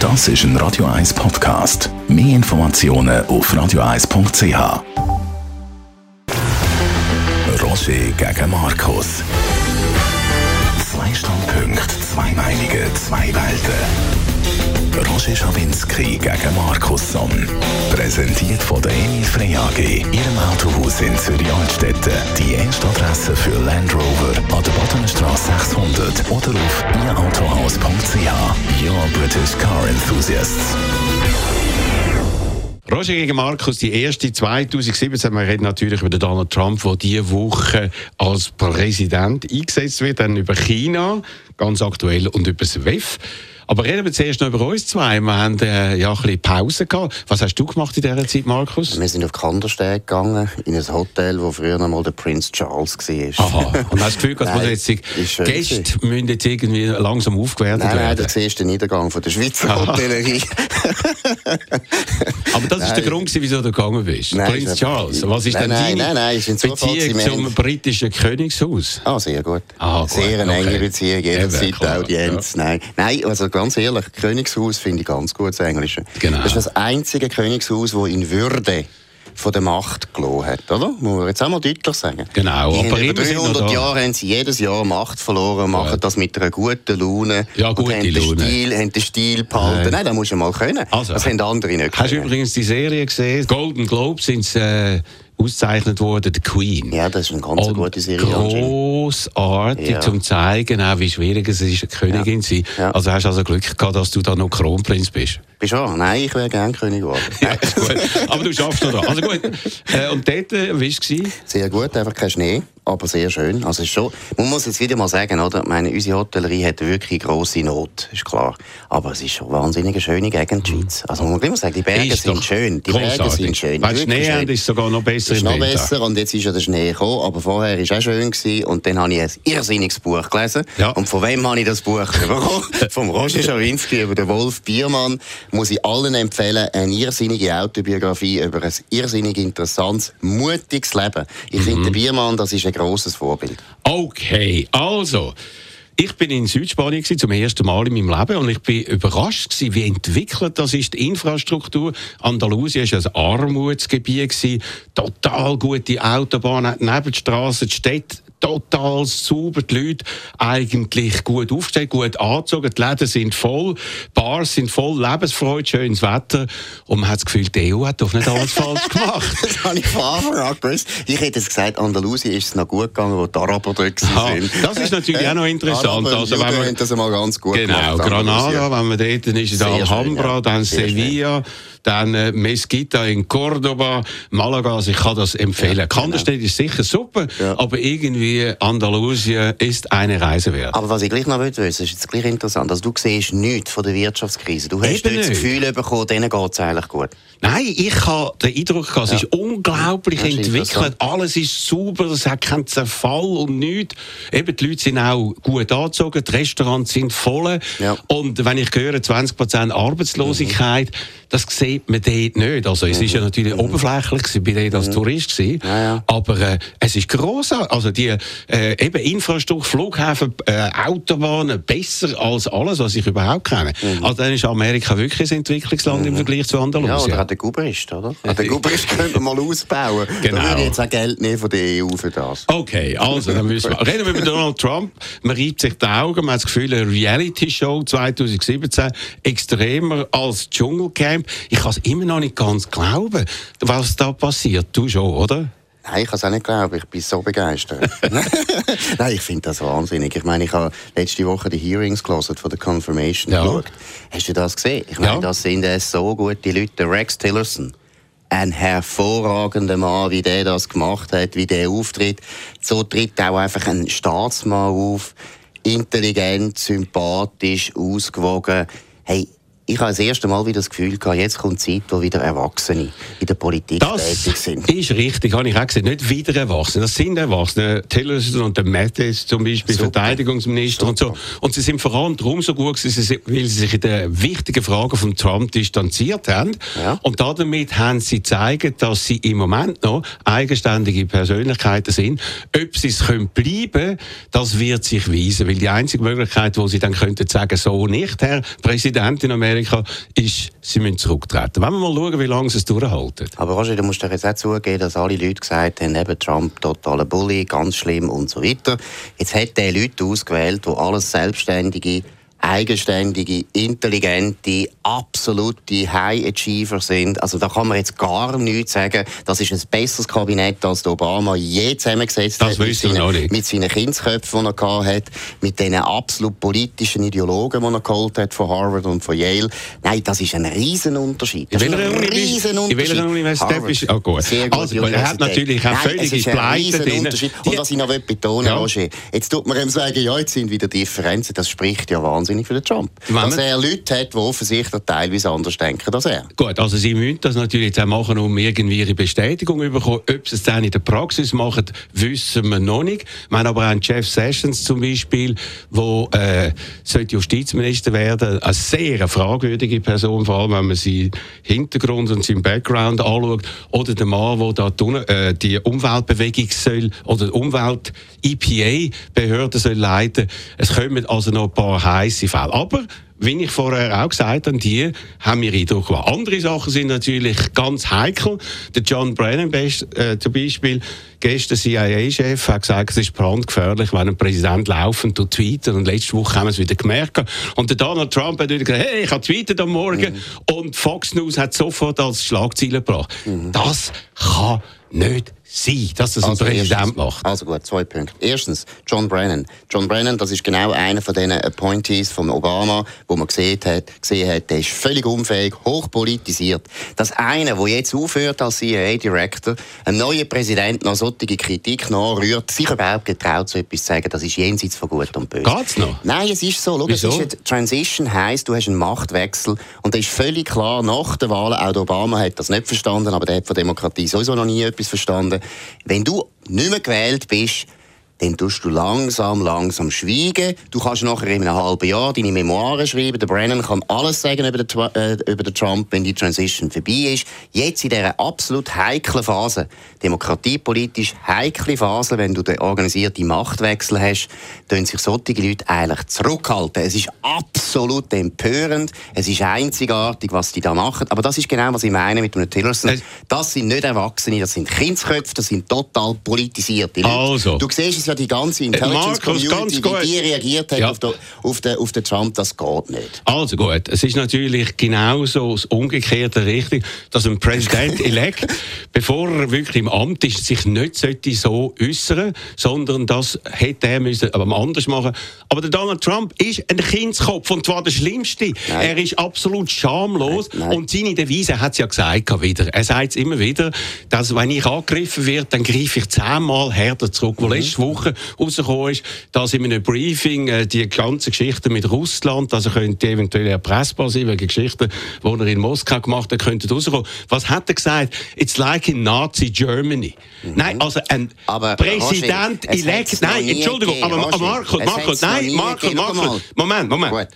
Das ist ein Radio 1 Podcast. Mehr Informationen auf radio1.ch. Roger gegen Markus. 2 Standpunkte, 2 Meinungen, 2 Welten. Roger Schawinski gegen Markus Somm. Präsentiert von der Emil Frey AG. Ihrem Autohaus in Zürich-Altstetten. Die erste Adresse für Land Rover an der Bodenstrasse 600 oder auf ihrautohaus.ch. Your British Car Enthusiasts. Roger gegen Markus, die erste 2017. Wir reden natürlich über Donald Trump, der diese Woche als Präsident eingesetzt wird. Dann über China, ganz aktuell, und über das WEF. Aber reden wir zuerst noch über uns zwei. Wir haben ein bisschen Pause gehabt. Was hast du gemacht in dieser Zeit, Markus? Wir sind auf Kandersteg gegangen, in ein Hotel, wo früher noch mal der Prince Charles war. Aha. Und hast du das Gefühl, dass man jetzt die Gäste müssen jetzt irgendwie langsam aufgewertet werden? Nein, das ist der Niedergang von der Schweizer Hotellerie. Aber das war der Grund, wieso du gegangen bist. Nein, Prince Charles. Was ist denn deine Beziehung zum britischen Königshaus? Sehr gut. Sehr eine enge Beziehung, jederzeit Audienz. Ja. Nein, also ganz ehrlich, Königshaus finde ich ganz gut, das Englische. Genau. Das ist das einzige Königshaus, das in Würde von der Macht gelassen hat, oder? Muss man jetzt auch mal deutlich sagen. Genau. Aber über 300 Jahre haben sie jedes Jahr Macht verloren, machen das mit einer guten Laune. Ja, gute Laune. Haben den Stil behalten. Nein, das musst du mal können. Also, das haben andere nicht können. Hast du übrigens die Serie gesehen? Golden Globe sind ausgezeichnet worden, The Queen. Ja, das ist eine ganz gute Serie. Grossartig, zum zeigen, auch wie schwierig es ist, eine Königin zu sein. Ja. Also hast du also Glück gehabt, dass du da noch Kronprinz bist. Bist du auch? Nein, ich wäre gerne König geworden. Ja, ist gut. Aber du schaffst noch da. Also gut. Und dort, wie war es? Sehr gut, einfach kein Schnee, aber sehr schön. Also ist schon, man muss jetzt wieder mal sagen, oder? Ich meine, unsere Hotellerie hat wirklich grosse Not, ist klar. Aber es ist schon wahnsinnig eine schöne Gegend, die Schweiz. Also man muss immer sagen, die Berge sind schön. Die Berge sind schön. Wenn Schnee haben, ist es sogar noch besser im Winter. Noch besser, und jetzt ist ja der Schnee gekommen, aber vorher war es auch schön gewesen, und dann habe ich ein irrsinniges Buch gelesen. Ja. Und von wem habe ich das Buch bekommen? Vom Roger Schawinski über den Wolf Biermann. Muss ich allen empfehlen, eine irrsinnige Autobiografie über ein irrsinnig interessantes, mutiges Leben. Ich finde, der Biermann, das ist ein grosses Vorbild. Okay, also ich bin in Südspanien zum ersten Mal in meinem Leben, und ich bin überrascht gewesen, wie entwickelt das ist, die Infrastruktur. Andalusien war ein Armutsgebiet gewesen, total gute Autobahnen, Nebenstraßen, die Städte total sauber, die Leute eigentlich gut aufgestellt, gut angezogen, die Läden sind voll, Bars sind voll, Lebensfreude, schönes Wetter, und man hat das Gefühl, die EU hat doch nicht alles falsch gemacht. Das habe ich von Anfang an gewusst. Ich hätte es gesagt, Andalusien ist es noch gut gegangen, wo die Araber dort sind. Das ist natürlich auch noch interessant. Araber, also, wenn man das einmal ganz gut gemacht. Granada, wenn man dort ist, ist Alhambra, dann Sevilla, dann Mesquita in Cordoba, Malaga, also ich kann das empfehlen. Ja, Kandersteg ist sicher super, aber irgendwie Andalusien ist eine Reise wert. Aber was ich gleich noch wissen will, ist jetzt gleich interessant, also du siehst nichts von der Wirtschaftskrise. Du hast das Gefühl bekommen, denen geht es eigentlich gut. Nein, ich habe den Eindruck gehabt, es ist unglaublich entwickelt, alles ist sauber, es hat keinen Zerfall und nichts. Eben, die Leute sind auch gut angezogen, die Restaurants sind voll. Ja. Und wenn ich höre, 20% Arbeitslosigkeit, das sieht man dort nicht. Also es ist ja natürlich oberflächlich gewesen, bei denen als Tourist gewesen, aber es ist grossartig. Also die eben Infrastruktur, Flughäfen, Autobahnen, besser als alles, was ich überhaupt kenne. Also dann ist Amerika wirklich ein Entwicklungsland im Vergleich zu Andalusien. Ja, oder auch der Gubrist, oder? Den Gubrist könnte man mal ausbauen. Genau. Da würde ich jetzt auch Geld nehmen von der EU für das. Okay, also dann müssen wir reden wir über Donald Trump. Man reibt sich die Augen, man hat das Gefühl, eine Reality-Show 2017 extremer als Dschungelcamp. Ich kann es immer noch nicht ganz glauben, was da passiert. Du schon, oder? Nein, ich kann es auch nicht glauben. Ich bin so begeistert. Nein, ich finde das wahnsinnig. Ich meine, ich habe letzte Woche die Hearings gelesen von der Confirmation geschaut. Hast du das gesehen? Ich meine, das sind so gute Leute. Rex Tillerson, ein hervorragender Mann, wie der das gemacht hat, wie der auftritt. So tritt auch einfach ein Staatsmann auf. Intelligent, sympathisch, ausgewogen. Hey, ich habe das erste Mal wieder das Gefühl gehabt, jetzt kommt die Zeit, wo wieder Erwachsene in der Politik tätig sind. Das ist richtig, habe ich auch gesehen. Nicht wieder Erwachsene, das sind Erwachsene. Tillerson und der Mattis zum Beispiel, Verteidigungsminister und so. Und sie sind vor allem darum so gut gewesen, weil sie sich in den wichtigen Fragen von Trump distanziert haben. Ja. Und damit haben sie gezeigt, dass sie im Moment noch eigenständige Persönlichkeiten sind. Ob sie es bleiben können, das wird sich weisen. Weil die einzige Möglichkeit, wo sie dann könnten sagen, so nicht, Herr Präsident in Amerika, Amerika, ist, sie müssen zurücktreten. Wenn wir mal schauen, wie lange sie es durchhalten. Aber Roger, du musst doch jetzt auch zugeben, dass alle Leute gesagt haben, eben Trump, totaler Bully, ganz schlimm und so weiter. Jetzt hat er Leute ausgewählt, die alles selbstständige, eigenständige, intelligente, absolute High-Achiever sind. Also da kann man jetzt gar nichts sagen. Das ist ein besseres Kabinett, als der Obama je zusammengesetzt hat. Das wissen wir noch nicht. Mit seinen Kindsköpfen, die er hatte, mit den absolut politischen Ideologen, die er geholt hat von Harvard und von Yale. Nein, das ist ein Riesenunterschied. In welcher Universität bist du? Oh, gut. Sehr gut. Also, er hat natürlich auch völlige Pleite drin. Und was ich noch betonen will, Roger, jetzt tut man ihm sagen, ja, jetzt sind wieder Differenzen. Das spricht ja wahnsinnig für den Trump. Dass er Leute hat, die offensichtlich teilweise anders denken als er. Gut, also sie müssen das natürlich jetzt auch machen, um irgendwie ihre Bestätigung zu bekommen. Ob sie es dann in der Praxis machen, wissen wir noch nicht. Wir haben aber auch einen Jeff Sessions zum Beispiel, der Justizminister werden, eine sehr fragwürdige Person, vor allem wenn man seinen Hintergrund und seinen Background anschaut. Oder der Mann, der da die Umweltbewegung soll, oder die Umwelt-EPA-Behörde soll leiten. Es kommen also noch ein paar heisse Fälle. Aber wie ich vorher auch gesagt habe, die haben mir Eindruck gemacht. Andere Sachen sind natürlich ganz heikel. Der John Brennan zum Beispiel, gestern CIA-Chef, hat gesagt, es ist brandgefährlich, wenn ein Präsident laufend tweetet. Und letzte Woche haben wir es wieder gemerkt. Und der Donald Trump hat wieder gesagt, hey, ich habe tweetet am Morgen. Und Fox News hat sofort als Schlagzeile gebracht. Das kann nicht sein, dass das ein Präsident macht. Also gut, 2 Punkte. Erstens, John Brennan. John Brennan, das ist genau einer von diesen Appointees von Obama, wo man gesehen hat, der ist völlig unfähig, hochpolitisiert. Dass einer, der jetzt aufhört als CIA-Director, ein neuer Präsident noch solche Kritik nachrührt, sich überhaupt getraut, so etwas zu sagen, das ist jenseits von Gut und Böse. Geht's noch? Nein, es ist so. Schau, es ist eine Transition, heisst, du hast einen Machtwechsel und das ist völlig klar, nach der Wahl, auch der Obama hat das nicht verstanden, aber der hat von Demokratie sowieso noch nie etwas verstanden. Wenn du nicht mehr gewählt bist, dann tust du langsam schweigen. Du kannst nachher in einem halben Jahr deine Memoiren schreiben. Der Brennan kann alles sagen über den Trump, wenn die Transition vorbei ist. Jetzt in dieser absolut heiklen Phase, demokratiepolitisch heikle Phase, wenn du den organisierten Machtwechsel hast, tun sich solche Leute eigentlich zurückhalten. Es ist absolut empörend. Es ist einzigartig, was die da machen. Aber das ist genau, was ich meine mit einem Tillerson. Das sind nicht Erwachsene, das sind Kindsköpfe, das sind total politisierte Leute. Also. Du siehst ja die ganze Intelligence-Community, wie die reagiert hat auf den Trump, das geht nicht. Also gut, es ist natürlich genauso das umgekehrte Richtung, dass ein Präsident-elect, bevor er wirklich im Amt ist, sich nicht so äußern, sondern das hätte er müssen anders machen. Aber der Donald Trump ist ein Kindskopf und zwar der Schlimmste. Nein. Er ist absolut schamlos. Nein. Und seine Devise hat es ja gesagt wieder. Er sagt es immer wieder, dass wenn ich angegriffen werde, dann greife ich 10-mal härter zurück. Wo letzte Woche rausgekommen ist, dass in einem Briefing die ganze Geschichte mit Russland, also könnte eventuell erpressbar sein, wegen Geschichten, die er in Moskau gemacht hat, könnte rauskommen. Was hat er gesagt? It's like in Nazi Germany. Nein, also ein Präsident-elect, nein, Entschuldigung, aber Markus, Moment. Gut.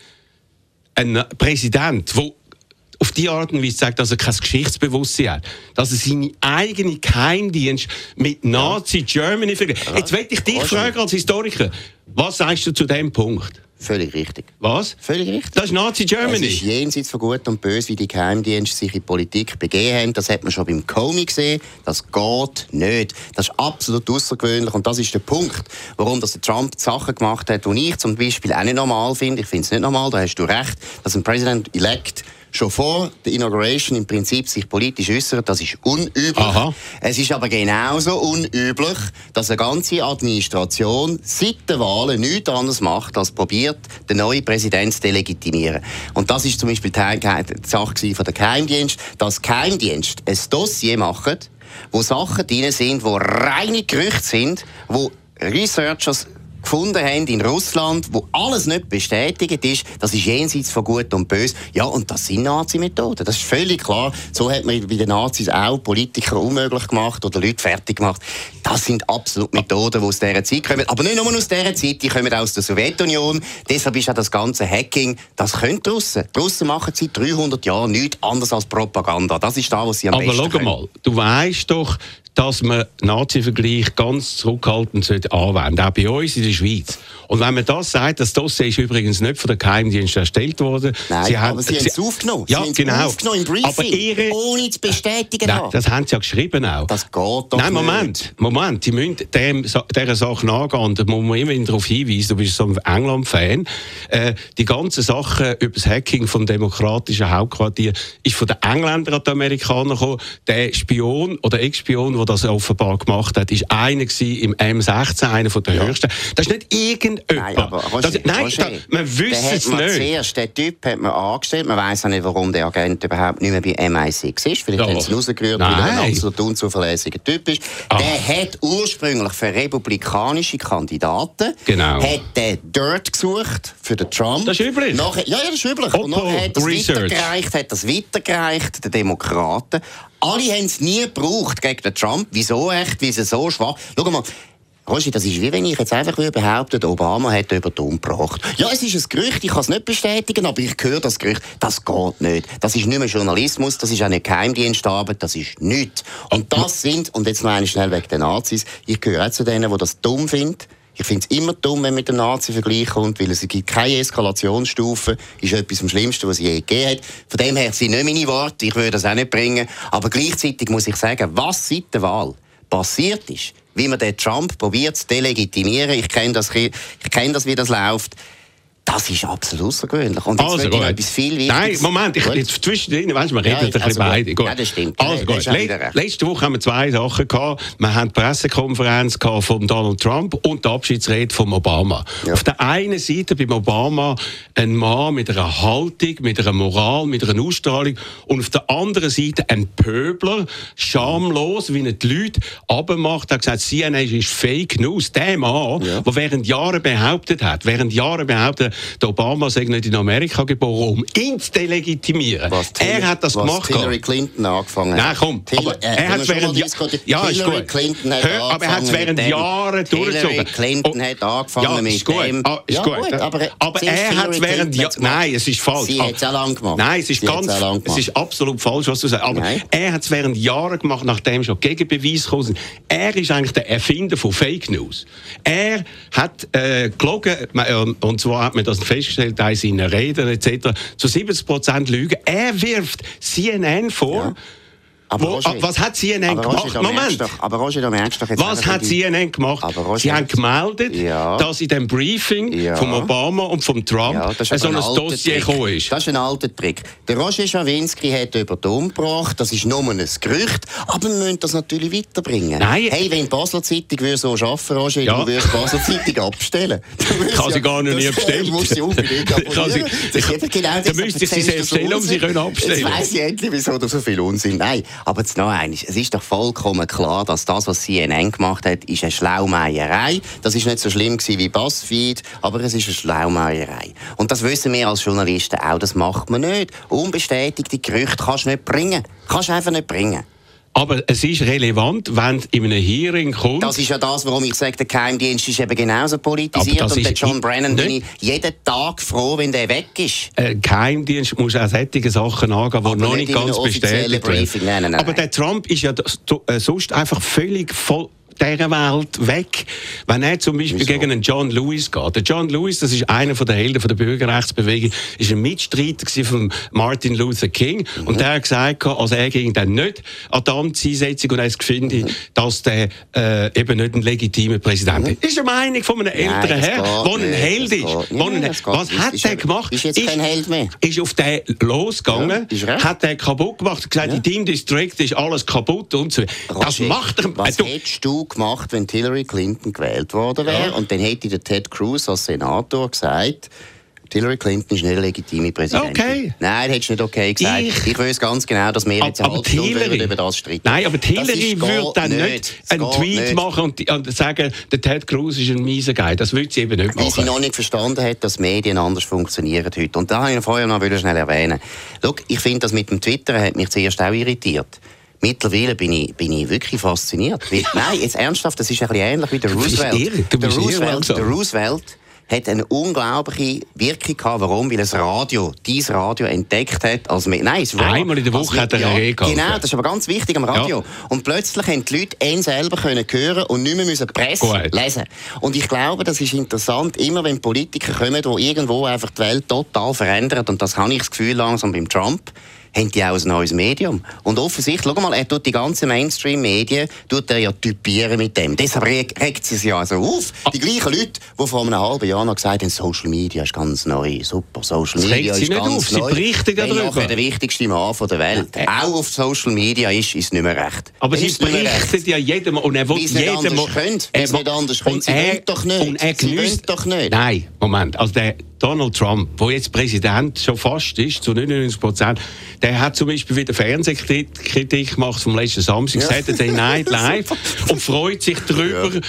Ein Präsident, der auf die Art und Weise sagt, dass er kein Geschichtsbewusstsein hat, dass er seine eigene Geheimdienst mit Nazi Germany vergleicht. Jetzt möchte ich dich fragen als Historiker, was sagst du zu diesem Punkt? Völlig richtig. Was? Völlig richtig. Das ist Nazi Germany. Es ist jenseits von Gut und Böse, wie die Geheimdienste sich in die Politik begeben haben. Das hat man schon beim Comey gesehen. Das geht nicht. Das ist absolut außergewöhnlich. Und das ist der Punkt, warum der Trump Sachen gemacht hat, die ich zum Beispiel auch nicht normal finde. Ich finde es nicht normal, da hast du recht, dass ein President-elect schon vor der Inauguration im Prinzip sich politisch äußert, das ist unüblich. Aha. Es ist aber genauso unüblich, dass eine ganze Administration seit der Wahl nichts anderes macht, als probiert, den neuen Präsidenten zu delegitimieren. Und das ist zum Beispiel die Sache von der Geheimdienst, dass Geheimdienst ein Dossier machen, wo Sachen drin sind, wo reine Gerüchte sind, wo Researchers gefunden haben in Russland, wo alles nicht bestätigt ist, das ist jenseits von Gut und Böse. Ja, und das sind Nazi-Methoden. Das ist völlig klar. So hat man bei den Nazis auch Politiker unmöglich gemacht oder Leute fertig gemacht. Das sind absolut Methoden, die aus dieser Zeit kommen. Aber nicht nur aus dieser Zeit, die kommen aus der Sowjetunion. Deshalb ist auch das ganze Hacking, das können die Russen. Die Russen machen seit 300 Jahren nichts anderes als Propaganda. Das ist das, was sie am besten können. Aber schau mal, du weißt doch, dass man Nazi-Vergleich ganz zurückhaltend anwenden sollte, auch bei uns in der Schweiz. Und wenn man das sagt, das Dossier ist übrigens nicht von den Geheimdiensten erstellt worden. Nein, aber sie haben es aufgenommen. Ja, sie haben es aufgenommen im Briefing, aber ohne zu bestätigen. Nein, das haben sie ja geschrieben auch. Das geht doch Nein, nicht. Moment, sie müssen dieser Sache nachgehen. Und da muss man immer darauf hinweisen, du bist so ein England-Fan. Die ganzen Sachen über das Hacking vom demokratischen Hauptquartier ist von den Engländern an die Amerikaner gekommen. Der Spion oder Ex-Spion, der das offenbar gemacht hat, ist einer im M16, einer von den höchsten. Das ist nicht irgendjemand. Nein, aber man wüsste es nicht. Zuerst, den Typ hat man angestellt. Man weiss auch nicht, warum der Agent überhaupt nicht mehr bei MI6 ist. Vielleicht haben sie ihn rausgerührt, weil er ein absolut unzuverlässiger Typ ist. Der hat ursprünglich für republikanische Kandidaten hat der Dirt gesucht für den Trump. Das ist üblich. Ja, das ist üblich. Und dann hat das weitergereicht, den Demokraten. Alle haben es nie gebraucht gegen den Trump. Wieso echt? Weil sie so schwach... Schau mal, Roger, das ist wie wenn ich jetzt einfach behaupte, Obama hat über den umgebracht. Ja, es ist ein Gerücht, ich kann es nicht bestätigen, aber ich höre das Gerücht. Das geht nicht. Das ist nicht mehr Journalismus, das ist auch nicht Geheimdienstarbeit, das ist nichts. Und das sind, und jetzt noch einmal schnell wegen den Nazis, ich gehöre auch zu denen, die das dumm finden. Ich finde es immer dumm, wenn man mit dem Nazi-Vergleich kommt, weil es gibt keine Eskalationsstufe, ist etwas am Schlimmsten, was es je gegeben hat. Von dem her sind nicht meine Worte, ich würde das auch nicht bringen. Aber gleichzeitig muss ich sagen, was seit der Wahl passiert ist, wie man den Trump probiert zu delegitimieren, ich kenne das, wie das läuft, das ist absolut außergewöhnlich. Und jetzt will ich etwas viel Wichtiges... Nein, Moment, jetzt zwischendrin, weißt du, wir reden ein bisschen beide. Ja, das stimmt. Also gut. Letzte Woche haben wir zwei Sachen gehabt. Wir haben die Pressekonferenz von Donald Trump und die Abschiedsrede von Obama. Ja. Auf der einen Seite beim Obama ein Mann mit einer Haltung, mit einer Moral, mit einer Ausstrahlung und auf der anderen Seite ein Pöbler, schamlos, wie er die Leute runtermacht. Er hat gesagt, CNN ist Fake News. Der Mann, der während Jahren behauptet, der Obama sei nicht in Amerika geboren, um ihn zu delegitimieren. Er hat das gemacht. Hillary Clinton angefangen hat. Nein, komm. Er hat während Hillary Clinton hat aber er hat es während Jahren durchgezogen. Hillary Clinton hat angefangen mit dem. Ist gut. Aber er hat es während Jahren... Nein, es ist falsch. Sie hat es auch lang gemacht. Nein, es ist absolut falsch, was du sagst. Aber er hat es während Jahren gemacht, nachdem schon Gegenbeweise gekommen sind. Er ist eigentlich der Erfinder von Fake News. Er hat gelogen, und zwar hat man das festgestellt, in seinen Reden etc., zu 70% Lügen. Er wirft CNN vor. Ja. Was hat CNN gemacht? Moment! Aber Roger, du merkst doch jetzt... Was hat CNN gemacht? Sie haben gemeldet, dass in dem Briefing von Obama und von Trump so ein Dossier gekommen ist. Das ist ein alter Trick. Der Roger Schawinski hat über den umgebracht, das ist nur ein Gerücht, aber wir müssen das natürlich weiterbringen. Nein. Hey, wenn die Basler Zeitung würde so arbeiten, Roger, du würdest die Basler Zeitung abstellen. Ich habe sie gar noch nie bestellt. Du musst sie unbedingt abonnieren. Dann müsste ich sie selbst stellen, um sie abstellen. Jetzt weiss ich endlich, wieso du so viel Unsinn... Nein. Aber jetzt noch eines. Es ist doch vollkommen klar, dass das, was CNN gemacht hat, ist eine Schlaumeierei. Das ist nicht so schlimm gewesen wie BuzzFeed, aber es ist eine Schlaumeierei. Und das wissen wir als Journalisten auch, das macht man nicht. Unbestätigte Gerüchte kannst du nicht bringen. Kannst du einfach nicht bringen. Aber es ist relevant, wenn in einem Hearing kommt... Das ist ja das, warum ich sage, der Geheimdienst ist eben genauso politisiert. Und der John Brennan bin ich jeden Tag froh, wenn der weg ist. Geheimdienst muss auch solche Sachen angehen, die noch nicht ganz bestätigt werden. Nein. Aber der Trump ist ja sonst einfach völlig voll dieser Welt weg. Wenn er zum Beispiel gegen einen John Lewis geht. Der John Lewis, das ist einer der Helden der Bürgerrechtsbewegung, ist ein Mitstreiter von Martin Luther King. Und der hat gesagt, also er ging dann nicht an die Amtseinsetzung und er finde, dass der eben nicht ein legitimer Präsident ist. Das ist eine Meinung von einem älteren Herrn, der ein Held ist. Was hat er gemacht? Ist jetzt kein Held mehr. Ist auf den losgegangen, hat er kaputt gemacht, gesagt, in deinem District ist alles kaputt und so. Das macht er. Was hättest du gemacht, wenn Hillary Clinton gewählt worden wäre? Und dann hätte der Ted Cruz als Senator gesagt, Hillary Clinton ist nicht eine legitime Präsidentin. Okay. Nein, hättest du nicht okay gesagt. Ich weiß ganz genau, dass wir jetzt eine halbe Stunde über das streiten. Nein, aber Hillary würde dann nicht einen Tweet machen und sagen, der Ted Cruz ist ein mieser Guy. Das würde sie eben nicht machen. Weil sie noch nicht verstanden hat, dass Medien anders funktionieren heute. Und da habe ich vorher noch schnell erwähnen. Schau, ich finde, das mit dem Twitter hat mich zuerst auch irritiert. Mittlerweile bin ich wirklich fasziniert. Nein, jetzt ernsthaft, das ist ein bisschen ähnlich wie der Roosevelt. Der Roosevelt hat eine unglaubliche Wirkung gehabt. Warum? Weil dieses Radio entdeckt hat. Einmal in der Woche hat er eine Rede gehabt. Genau, das ist aber ganz wichtig am Radio. Ja. Und plötzlich haben die Leute ihn selber können hören und nicht mehr müssen Presse lesen. Und ich glaube, das ist interessant, immer wenn Politiker kommen, die irgendwo einfach die Welt total verändern, und das habe ich das Gefühl langsam beim Trump, haben die auch ein neues Medium. Und offensichtlich, schau mal, er tut die ganzen Mainstream-Medien typieren mit dem. Deshalb regt sie sich ja so auf. Die gleichen Leute, die vor einem halben Jahr noch gesagt haben, Social Media ist ganz neu, super, Social Media ist ganz neu. Sie berichten darüber. Der wichtigste Mann der Welt. Auch auf Social Media ist nicht mehr recht. Aber sie berichten ja jedem Mal. Und er will jedem Mal. Weil sie nicht anders können. Sie wollen doch nicht. Sie wollen doch nicht. Nein, Moment. Also der Donald Trump, der jetzt Präsident schon fast ist, zu 99%, der hat zum Beispiel wieder Fernsehkritik gemacht vom letzten Samstag, Saturday Night Live, und freut sich darüber,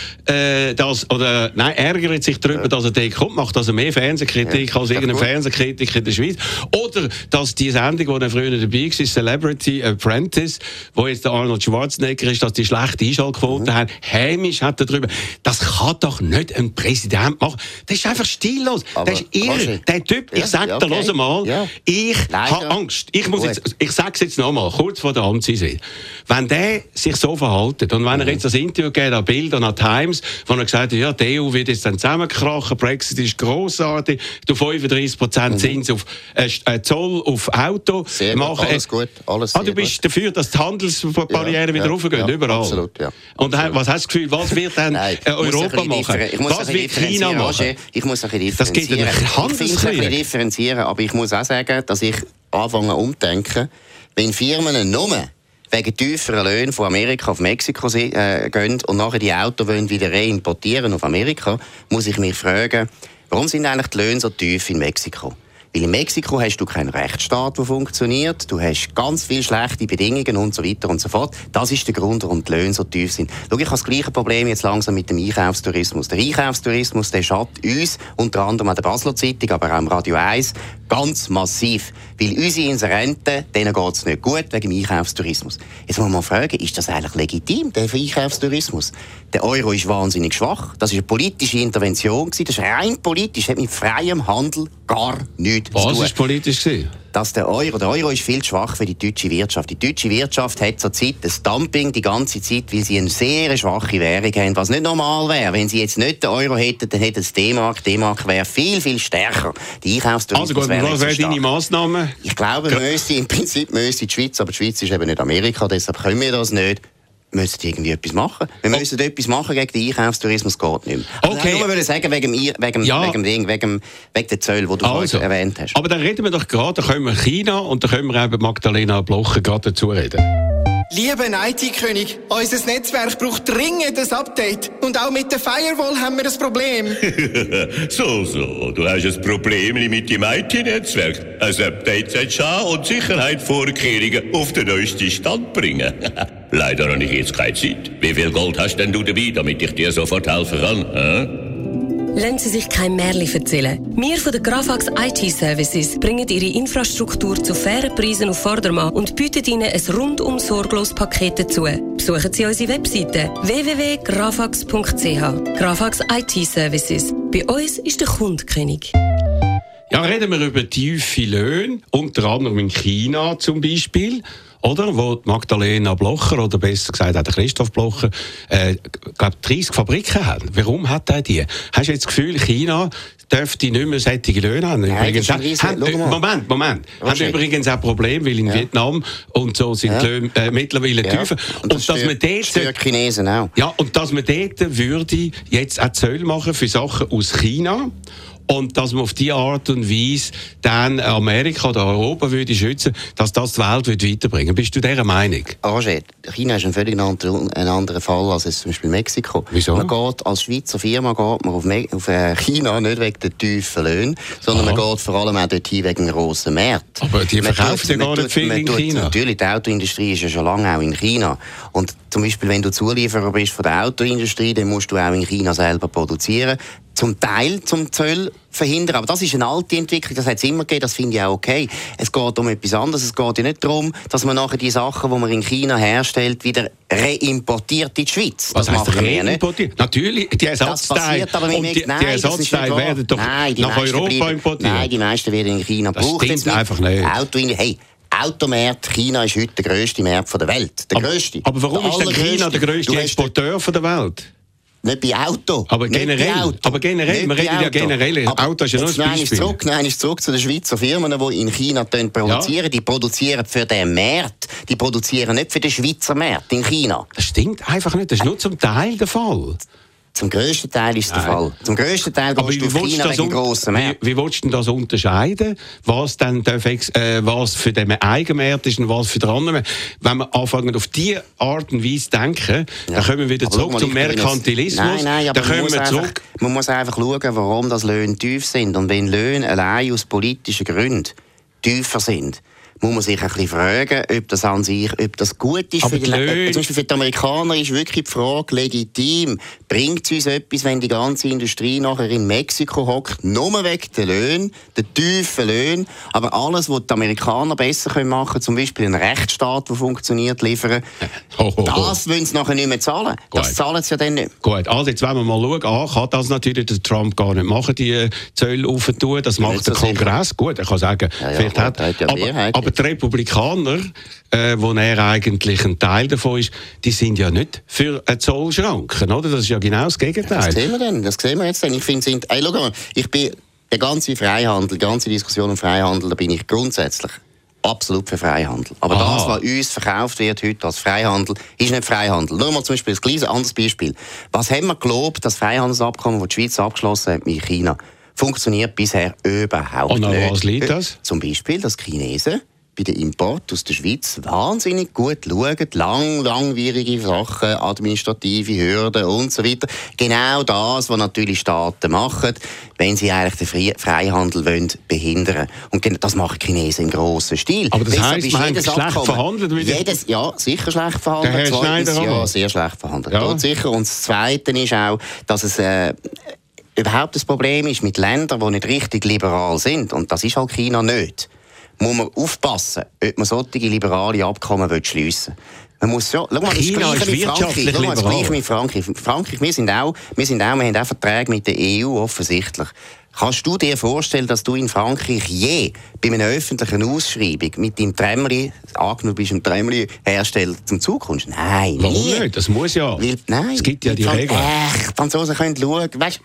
ärgert sich darüber, dass er den kommt, macht also mehr Fernsehkritik als irgendein Fernsehkritiker in der Schweiz. Oder, dass die Sendung, die er früher dabei war, Celebrity Apprentice, wo jetzt der Arnold Schwarzenegger ist, dass die schlechte Einschaltquote haben, hämisch hat er darüber. Das kann doch nicht ein Präsident machen. Das ist einfach stillos. Das ist der Typ, ich sage dir, hör mal, ich habe Angst. Ich sage es jetzt nochmal, kurz vor der Amtszeit. Wenn der sich so verhält, und wenn er jetzt das Interview gegeben an Bild an Times, wo er gesagt hat, ja, die EU wird jetzt dann zusammenkrachen, Brexit ist grossartig, du 35% Zins auf Zoll auf Auto machen. Alles gut, alles du bist dafür, dass die Handelsbarrieren wieder raufgehen, überall. Absolut, ja. Und was hast du das Gefühl, was wird dann Europa machen? Was wird China machen? Ich muss ein bisschen differenzieren, aber ich muss auch sagen, dass ich anfange umzudenken, wenn Firmen nur wegen tieferen Löhnen von Amerika auf Mexiko gehen und nachher die Autos wieder reimportieren auf Amerika, muss ich mich fragen, warum sind eigentlich die Löhne so tief in Mexiko? Weil in Mexiko hast du keinen Rechtsstaat, der funktioniert. Du hast ganz viele schlechte Bedingungen und so weiter und so fort. Das ist der Grund, warum die Löhne so tief sind. Schau, ich habe das gleiche Problem jetzt langsam mit dem Einkaufstourismus. Der Einkaufstourismus, der schadet uns, unter anderem an der Basler Zeitung, aber auch am Radio 1, ganz massiv. Weil unsere Inserenten, denen geht es nicht gut wegen dem Einkaufstourismus. Jetzt muss man mal fragen, ist das eigentlich legitim, der Einkaufstourismus? Der Euro ist wahnsinnig schwach. Das war eine politische Intervention. Das ist rein politisch, hat mit freiem Handel gar nichts zu tun. Was war politisch? Dass der Euro ist viel zu schwach für die deutsche Wirtschaft. Die deutsche Wirtschaft hat zurzeit das Dumping die ganze Zeit, weil sie eine sehr schwache Währung haben, was nicht normal wäre. Wenn sie jetzt nicht den Euro hätten, dann hätten sie D-Mark. D-Mark wäre viel, viel stärker. Die Einkaufstourismus was wäre deine Massnahme? Ich glaube, im Prinzip müsste die Schweiz, aber die Schweiz ist eben nicht Amerika, deshalb können wir das nicht. Wir müssen irgendwie etwas machen. Wir müssen etwas machen gegen den Einkaufstourismus, geht nicht mehr. Okay. Ich würde sagen, wegen der Zölle, die du heute erwähnt hast. Aber dann reden wir doch gerade, da können wir China und da können wir auch über Magdalena Blocher gerade dazu reden. Lieber IT-König, unser Netzwerk braucht dringend ein Update. Und auch mit der Firewall haben wir ein Problem. So, du hast ein Problem mit dem IT-Netzwerk. Ein Update sollst du und Sicherheitsvorkehrungen auf den neuesten Stand bringen. Leider habe ich jetzt keine Zeit. Wie viel Gold hast denn du dabei, damit ich dir sofort helfen kann? Lassen Sie sich kein Märchen erzählen. Wir von der Grafax IT Services bringen Ihre Infrastruktur zu fairen Preisen auf Vordermann und bieten Ihnen ein rundum sorglos Paket dazu. Besuchen Sie unsere Webseite www.grafax.ch. Grafax IT Services. Bei uns ist der Kunde König. Ja, reden wir über tiefe Löhne, unter anderem in China zum Beispiel. Oder? Wo Magdalena Blocher, oder besser gesagt auch der Christoph Blocher, glaube 30 Fabriken haben. Warum hat er die? Hast du jetzt das Gefühl, China dürfte nicht mehr solche Löhne haben? Nein, Moment. Haben übrigens auch Probleme, weil in Vietnam und so sind die Löhne mittlerweile tiefer. Und dass man dort Chinesen auch. Ja, und dass man dort würde jetzt auch Zölle machen für Sachen aus China. Und dass man auf diese Art und Weise dann Amerika oder Europa würde schützen, dass das die Welt würde weiterbringen. Bist du dieser Meinung? Roger, China ist ein völlig anderer Fall als zum Beispiel Mexiko. Wieso? Man geht als Schweizer Firma auf China nicht wegen der tiefen Löhne, sondern man geht vor allem auch dorthin wegen dem grossen Markt. Aber die verkaufen ja gar nicht viel in China. Natürlich, die Autoindustrie ist ja schon lange auch in China. Und Zum Beispiel, wenn du Zulieferer bist von der Autoindustrie, dann musst du auch in China selber produzieren. Zum Teil zum Zoll verhindern. Aber das ist eine alte Entwicklung, das hat es immer gegeben, das finde ich auch okay. Es geht um etwas anderes. Es geht ja nicht darum, dass man nachher die Sachen, die man in China herstellt, wieder reimportiert in die Schweiz. Was heisst reimportiert? Natürlich, die Ersatzteile. Die Ersatzteile werden doch nach Europa importiert. Nein, die meisten werden in China gebraucht. Das stimmt einfach nicht. Automarkt, China ist heute der grösste Markt der Welt. Der grösste. Aber warum ist denn China der grösste Exporteur der Welt? Nicht bei Auto. Aber generell, wir reden ja generell. Auto ist ja nur ein Beispiel. Nein, zurück zu den Schweizer Firmen, die in China produzieren. Ja. Die produzieren für den Markt. Die produzieren nicht für den Schweizer Markt in China. Das stimmt einfach nicht. Das ist nur zum Teil der Fall. Zum grössten Teil ist der Fall. Zum grössten Teil gehst du auf China wegen grossen Märkten. Wie willst du denn das unterscheiden? Was dann was für den Eigenmarkt ist und was für den anderen? Wenn wir anfangen, auf diese Art und Weise denken, dann kommen wir wieder zurück zum Merkantilismus. Nein, aber man muss einfach schauen, warum das Löhne tief sind. Und wenn Löhne allein aus politischen Gründen tiefer sind, muss man sich ein bisschen fragen, ob das an sich, ob das gut ist. Zum Beispiel für die Amerikaner ist wirklich die Frage legitim. Bringt es uns etwas, wenn die ganze Industrie nachher in Mexiko hockt, nur wegen der Löhne, der tiefen Löhne, aber alles, was die Amerikaner besser machen können, zum Beispiel einen Rechtsstaat, der funktioniert, liefern, das wollen sie nachher nicht mehr zahlen. Das zahlen sie ja dann nicht. Gut, also jetzt wollen wir mal schauen, kann das natürlich der Trump gar nicht machen, die Zölle aufzutun, das macht der Kongress. Gut, ich kann sagen, vielleicht hat aber die Republikaner, wo er eigentlich ein Teil davon ist, die sind ja nicht für eine Zollschranke, oder? Das ist ja genau das Gegenteil. Das sehen wir jetzt. Ich finde, schau mal, ich bin der ganze Freihandel, die ganze Diskussion um Freihandel, da bin ich grundsätzlich absolut für Freihandel. Aber das, was uns verkauft wird heute als Freihandel, ist nicht Freihandel. Nur mal zum Beispiel ein kleines anderes Beispiel. Was haben wir geglaubt, das Freihandelsabkommen, das die Schweiz abgeschlossen hat mit China, funktioniert bisher überhaupt nicht. Und an was liegt das? Zum Beispiel, dass Chinesen bei den Import aus der Schweiz wahnsinnig gut schauen, langwierige Sachen, administrative Hürden und so weiter. Genau das, was natürlich Staaten machen, wenn sie eigentlich den Freihandel behindern wollen. Und das machen Chinesen im grossen Stil. Aber das heisst, man hat schlecht verhandelt? Ja, sicher schlecht verhandelt. Der Herr Schneider ja, sehr schlecht verhandelt. Ja. Sicher. Und das Zweite ist auch, dass es überhaupt das Problem ist mit Ländern, die nicht richtig liberal sind. Und das ist halt China nicht. Muss man aufpassen, ob man solche liberale Abkommen schliessen will. Man muss ja, schau mal, China ist wirtschaftlich liberal. Das Gleiche mit Frankreich. Wir haben auch Verträge mit der EU, offensichtlich. Kannst du dir vorstellen, dass du in Frankreich je bei einer öffentlichen Ausschreibung mit deinem Trämli, angenommen bist ein Trämli-Hersteller, zum Zug kommst? Nein, warum nicht? Das muss ja. Nein, es gibt ja die Regeln. Die Franzosen können schauen, weißt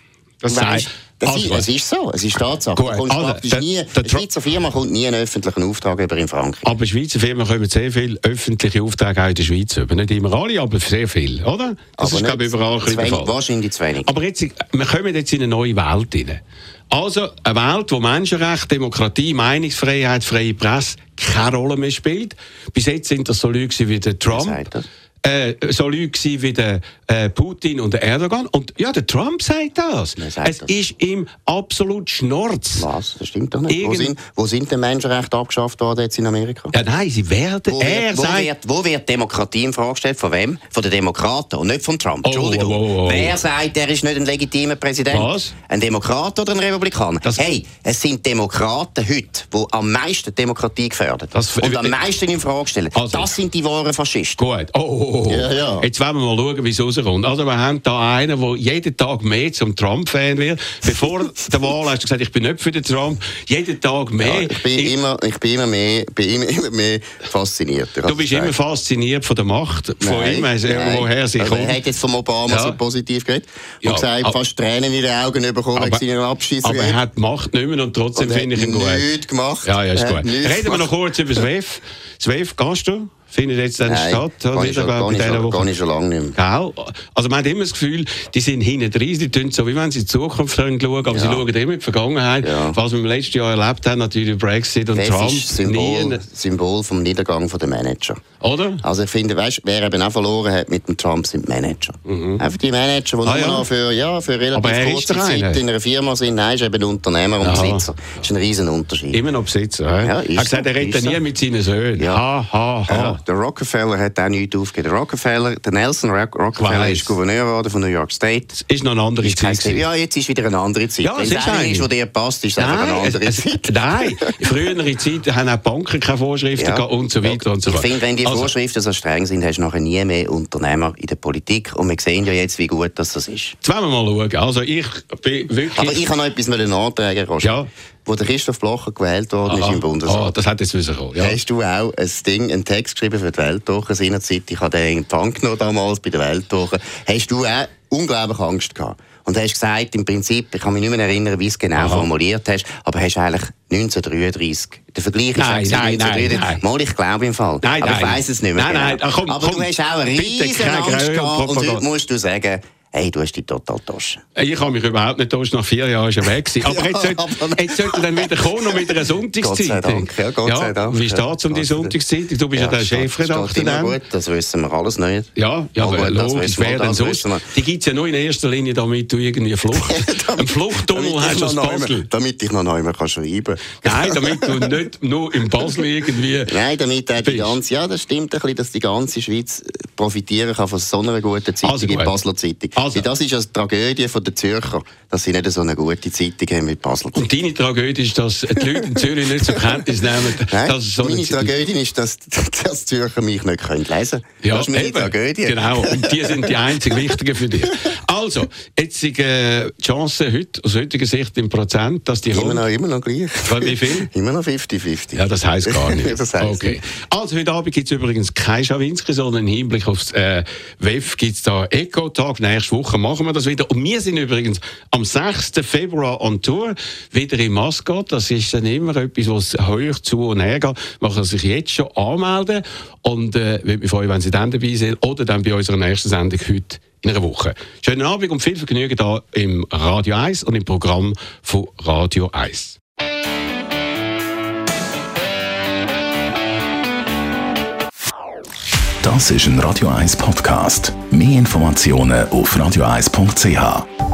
es ist so, es ist Tatsache. Eine Schweizer Firma kommt nie einen öffentlichen Auftrag über in Frankreich. Aber Schweizer Firmen kommen sehr viele öffentliche Aufträge auch in der Schweiz über. Nicht immer alle, aber sehr viel, oder? Das ist, glaube ich, überall der Fall. Wahrscheinlich zu wenig. Aber jetzt, wir kommen jetzt in eine neue Welt hinein. Also eine Welt, wo Menschenrechte, Demokratie, Meinungsfreiheit, freie Presse keine Rolle mehr spielt. Bis jetzt sind das so Leute wie der Trump. So Leute wie der Putin und der Erdogan. Und ja, der Trump sagt das. Es ist ihm absolut Schnurz. Was? Das stimmt doch nicht. Wo sind die Menschenrechte abgeschafft worden jetzt in Amerika? Ja, nein, sie werden... Wo wird Demokratie in Frage gestellt? Von wem? Von den Demokraten und nicht von Trump. Entschuldigung. Wer sagt, er ist nicht ein legitimer Präsident? Was? Ein Demokrat oder ein Republikaner? Es sind Demokraten heute, die am meisten Demokratie gefährden und am meisten in Frage stellen. Also, das sind die wahren Faschisten. Gut. Ja. Jetzt wollen wir mal schauen, wie es rauskommt. Also wir haben da einen, der jeden Tag mehr zum Trump-Fan wird. Bevor der Wahl hast du gesagt, ich bin nicht für den Trump. Jeden Tag mehr. Ja, ich bin immer mehr fasziniert. Du bist immer fasziniert von der Macht, von ihm, woher sie kommt. Er hat jetzt von Obama so positiv geredet und gesagt, fast Tränen in den Augen bekommen wegen seinen Abschießen. Aber er hat die Macht nicht mehr und trotzdem finde ich ihn gut. Nichts gemacht. Ja, ist gut. Reden wir noch kurz über SWIFT. SWIFT, gehst du? Findet jetzt dann statt? Gar nicht schon lange nicht mehr. Also man hat immer das Gefühl, die sind hinten drin, die tun so, wie wenn sie in die Zukunft schauen, aber sie schauen immer in die Vergangenheit. Ja. Was wir im letzten Jahr erlebt haben, natürlich Brexit und Trump. Das ist Symbol vom Niedergang der Manager. Oder? Also ich finde, wer eben auch verloren hat mit dem Trump, sind die Manager. Einfach die Manager, die nur noch für relativ kurze Zeit in einer Firma sind. Nein, ist eben Unternehmer und Besitzer. Das ist ein riesen Unterschied. Immer noch Besitzer. Er hat gesagt, er redet nie mit seinen Söhnen. Der Rockefeller hat auch nichts aufgegeben. Der Nelson Rockefeller ist Gouverneur geworden von New York State. Es ist noch eine andere Zeit. Ja, jetzt ist wieder eine andere Zeit. Ja, wenn es eine ist, die dir passt, ist es einfach eine andere Zeit. Nein, in früheren Zeiten haben auch Banken keine Vorschriften gehabt und so weiter und so fort. Ich finde, wenn die Vorschriften so streng sind, hast du nachher nie mehr Unternehmer in der Politik. Und wir sehen ja jetzt, wie gut das ist. Jetzt wollen wir mal schauen. Also ich bin wirklich... Aber ich habe noch etwas antragen, Roger. Ja. Wo der Christoph Blocher gewählt worden ist im Bundesrat. Das hat jetzt rausgekommen. Ja. Hast du auch einen Text geschrieben für die Weltwoche seinerzeit? Ich habe den in Empfang genommen damals bei der Weltwoche. Hast du auch unglaublich Angst gehabt? Und hast gesagt, im Prinzip, ich kann mich nicht mehr erinnern, wie es genau formuliert hast, aber hast eigentlich 1933. Der Vergleich ist 1933. Nein. Mal, ich glaube im Fall. Nein, aber ich weiss es nicht mehr. Nein, komm, aber du hast auch eine riesen Angst gehabt und heute musst du sagen, hey, du hast dich total getauscht. Ich habe mich überhaupt nicht getauscht, nach 4 Jahren schon weg gewesen. Aber jetzt sollte dann wieder kommen, noch mit einer Sonntagszeitung. Gott sei Dank. Wie steht es um die Sonntagszeitung? Du bist ja der Chefredakteur. Gut, das wissen wir alles nicht. Ja, aber logisch, wer denn sonst? Die gibt es ja nur in erster Linie, damit du irgendwie einen Fluchttunnel hast aus Basel. Damit ich noch einmal schreiben kann. Nein, damit du nicht nur in Basel irgendwie... Nein, damit auch die ganze... Ja, das stimmt ein bisschen, dass die ganze Schweiz profitieren kann von so einer guten Zeitung, die Basler Zeitung. Das ist eine Tragödie der Zürcher, dass sie nicht so eine gute Zeitung haben wie Basel. Und deine Tragödie ist, dass die Leute in Zürich nicht zur Kenntnis nehmen, dass so meine Tragödie ist, dass die Zürcher mich nicht lesen können. Ja, das ist meine Tragödie. Genau, und die sind die einzig wichtigen für dich. Also, jetzt ist die Chance heute, aus heutiger Sicht im Prozent, dass die immer noch gleich. Wie viel? Immer noch 50-50. Ja, das heisst gar nicht. Das heisst okay. Nicht. Also, heute Abend gibt es übrigens kein Schawinski, sondern im Hinblick aufs WEF gibt es da Eco-Tag. Nächste Woche machen wir das wieder. Und wir sind übrigens am 6. Februar on Tour, wieder in Mascot. Das ist dann immer etwas, was hoch zu und her geht. Man kann sich jetzt schon anmelden. Und würde mich freuen, wenn Sie dann dabei sind oder dann bei unserer nächsten Sendung heute in einer Woche. Schönen Abend und viel Vergnügen hier im Radio 1 und im Programm von Radio 1. Das ist ein Radio 1 Podcast. Mehr Informationen auf radio1.ch.